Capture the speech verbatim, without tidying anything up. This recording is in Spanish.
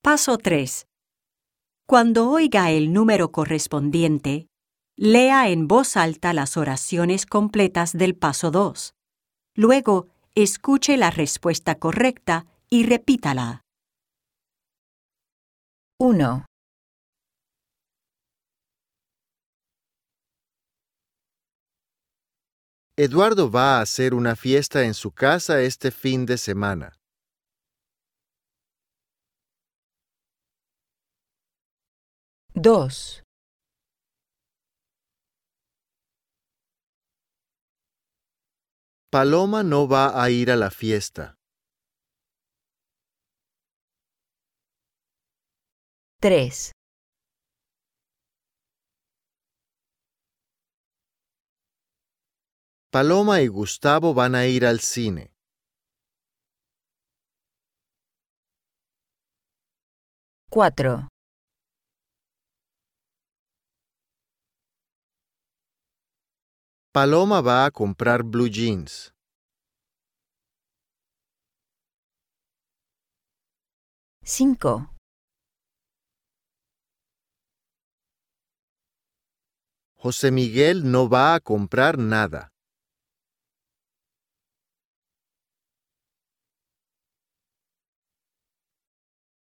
Paso tres. Cuando oiga el número correspondiente, lea en voz alta las oraciones completas del paso dos. Luego, escuche la respuesta correcta y repítala. uno, Eduardo va a hacer una fiesta en su casa este fin de semana. dos, Paloma no va a ir a la fiesta. tres, Paloma y Gustavo van a ir al cine. cuatro, Paloma va a comprar blue jeans. cinco, José Miguel no va a comprar nada.